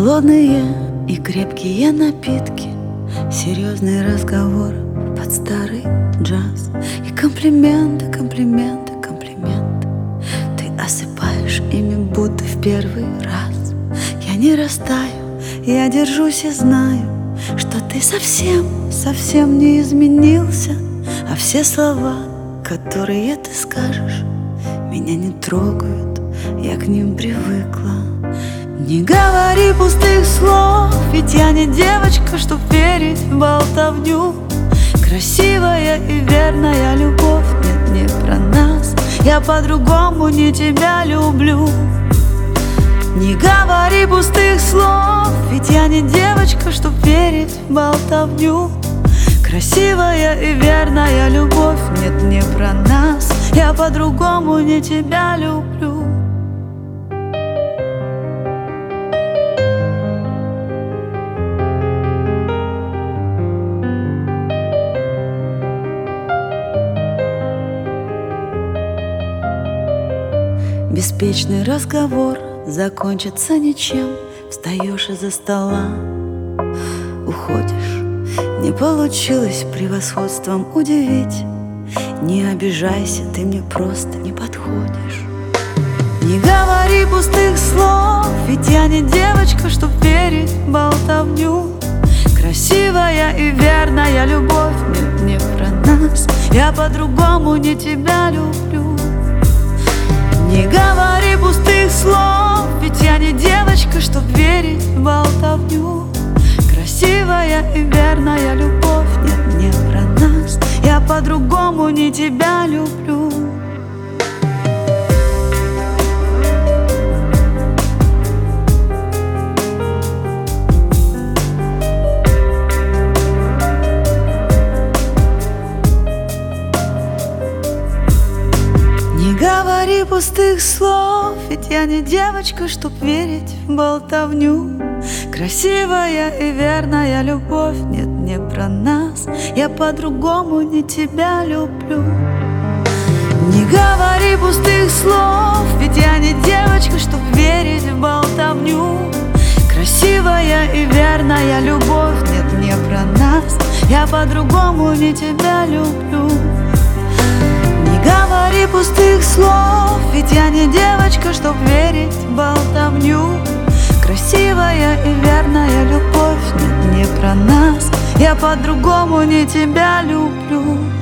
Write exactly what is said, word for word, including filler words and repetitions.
Холодные и крепкие напитки, серьезные разговоры под старый джаз. И комплименты, комплименты, комплименты ты осыпаешь ими, будто в первый раз. Я не растаю, я держусь и знаю, что ты совсем, совсем не изменился. А все слова, которые ты скажешь, меня не трогают, я к ним привыкла. Не говори пустых слов, ведь я не девочка, чтоб верить в болтовню. Красивая и верная любовь, нет, не про нас. Я по-другому не тебя люблю. Не говори пустых слов, ведь я не девочка, чтоб верить в болтовню. Красивая и верная любовь, нет, не про нас. Я по-другому не тебя люблю. Беспечный разговор закончится ничем. Встаешь из-за стола, уходишь. Не получилось превосходством удивить. Не обижайся, ты мне просто не подходишь. Не говори пустых слов, ведь я не девочка, чтоб верить в болтовню. Красивая и верная любовь, нет, не про нас. Я по-другому не тебя люблю. Не говори пустых слов, ведь я не девочка, чтоб верить в болтовню. Красивая и верная любовь, нет, не про нас. Я по-другому не тебя люблю. Не говори пустых слов, ведь я не девочка, чтоб верить в болтовню. Красивая и верная любовь, нет, не про нас. Я по-другому не тебя люблю. Не говори пустых слов, ведь я не девочка, чтоб верить в болтовню. Красивая и верная любовь, нет, не про нас. Я по-другому не тебя люблю. Не говори пустых слов, ведь я не девочка, чтоб верить в болтовню. Красивая и верная любовь, нет, не про нас. Я по-другому не тебя люблю.